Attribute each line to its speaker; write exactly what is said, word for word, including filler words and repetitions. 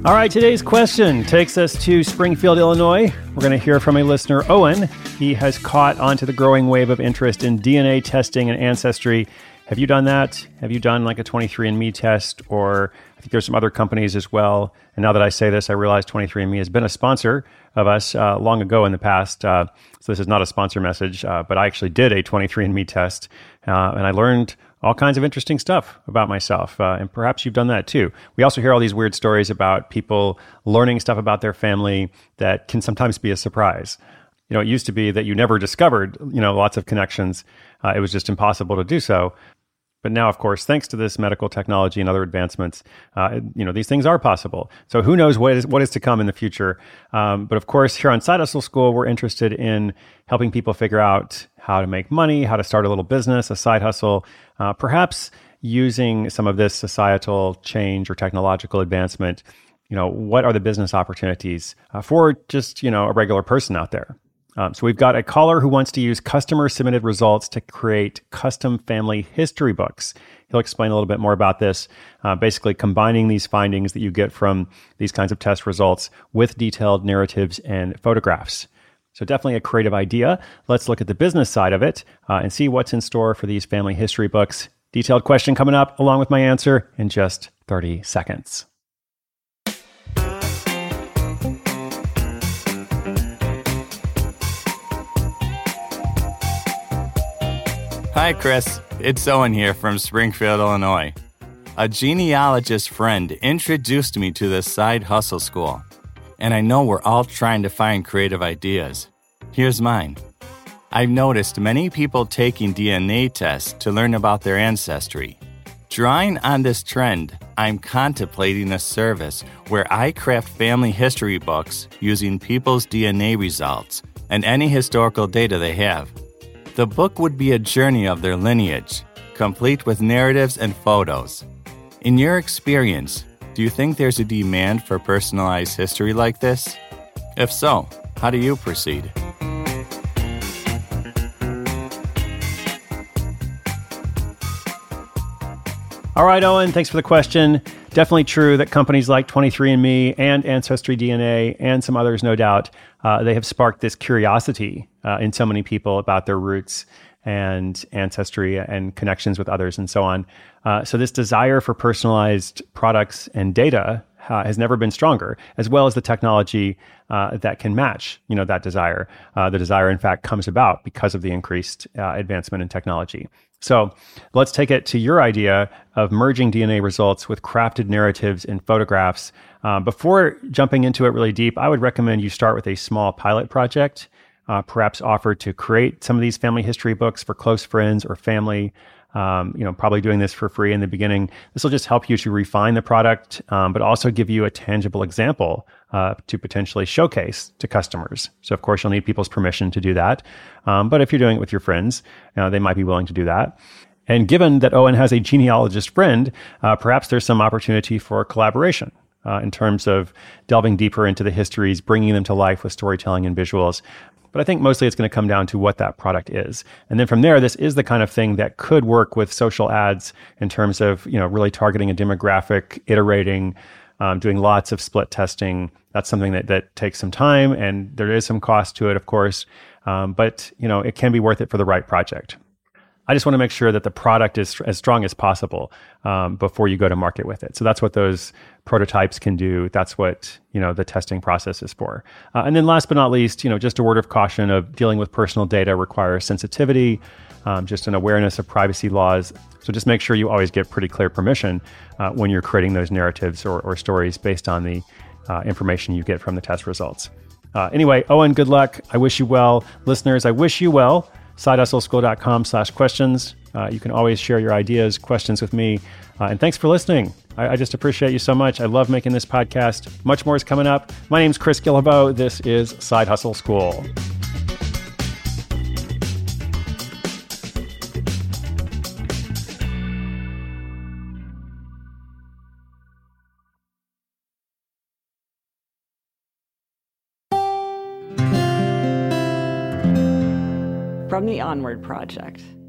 Speaker 1: All right, today's question takes us to Springfield, Illinois. We're going to hear from a listener, Owen. He has caught onto the growing wave of interest in D N A testing and ancestry. Have you done that? Have you done like a twenty-three and me test? Or I think there's some other companies as well. And now that I say this, I realize twenty-three and me has been a sponsor of us uh, long ago in the past. Uh, so this is not a sponsor message, uh, but I actually did a twenty-three and me test. Uh, and I learned all kinds of interesting stuff about myself. Uh, and perhaps you've done that too. We also hear all these weird stories about people learning stuff about their family that can sometimes be a surprise. You know, it used to be that you never discovered, you know, lots of connections. Uh, it was just impossible to do so. But now, of course, thanks to this medical technology and other advancements, uh, you know, these things are possible. So who knows what is what is to come in the future. Um, but of course, here on Side Hustle School, we're interested in helping people figure out how to make money, how to start a little business, a side hustle, uh, perhaps using some of this societal change or technological advancement. You know, what are the business opportunities uh, for just, you know, a regular person out there? Um, so we've got a caller who wants to use customer-submitted results to create custom family history books. He'll explain a little bit more about this, uh, basically combining these findings that you get from these kinds of test results with detailed narratives and photographs. So definitely a creative idea. Let's look at the business side of it uh, and see what's in store for these family history books. Detailed question coming up along with my answer in just thirty seconds.
Speaker 2: Hi, Chris. It's Owen here from Springfield, Illinois. A genealogist friend introduced me to this Side Hustle School, and I know we're all trying to find creative ideas. Here's mine. I've noticed many people taking D N A tests to learn about their ancestry. Drawing on this trend, I'm contemplating a service where I craft family history books using people's D N A results and any historical data they have. The book would be a journey of their lineage, complete with narratives and photos. In your experience, do you think there's a demand for personalized history like this? If so, how do you proceed?
Speaker 1: All right, Owen, thanks for the question. Definitely true that companies like twenty-three and me and Ancestry D N A and some others, no doubt, uh, they have sparked this curiosity uh, in so many people about their roots and ancestry and connections with others and so on. Uh, so this desire for personalized products and data uh, has never been stronger, as well as the technology uh, that can match, you know, that desire. Uh, the desire, in fact, comes about because of the increased uh, advancement in technology. So let's take it to your idea of merging D N A results with crafted narratives and photographs. Uh, before jumping into it really deep, I would recommend you start with a small pilot project, uh, perhaps offer to create some of these family history books for close friends or family. Um, you know, probably doing this for free in the beginning. This will just help you to refine the product, um, but also give you a tangible example uh, to potentially showcase to customers. So of course, you'll need people's permission to do that. Um, but if you're doing it with your friends, uh, they might be willing to do that. And given that Owen has a genealogist friend, uh, perhaps there's some opportunity for collaboration uh, in terms of delving deeper into the histories, bringing them to life with storytelling and visuals. But I think mostly it's going to come down to what that product is. And then from there, this is the kind of thing that could work with social ads in terms of, you know, really targeting a demographic, iterating, um, doing lots of split testing. That's something that, that takes some time, and there is some cost to it, of course. Um, but, you know, it can be worth it for the right project. I just want to make sure that the product is as strong as possible um, before you go to market with it. So that's what those prototypes can do. That's what, you know, the testing process is for. Uh, and then last but not least, you know, just a word of caution of dealing with personal data requires sensitivity, um, just an awareness of privacy laws. So just make sure you always get pretty clear permission uh, when you're creating those narratives or, or stories based on the uh, information you get from the test results. Uh, anyway, Owen, good luck. I wish you well. Listeners, I wish you well. side hustle school dot com slash questions. Uh, you can always share your ideas, questions with me. Uh, and thanks for listening. I, I just appreciate you so much. I love making this podcast. Much more is coming up. My name's Chris Guillebeau. This is Side Hustle School.
Speaker 3: From the Onward Project.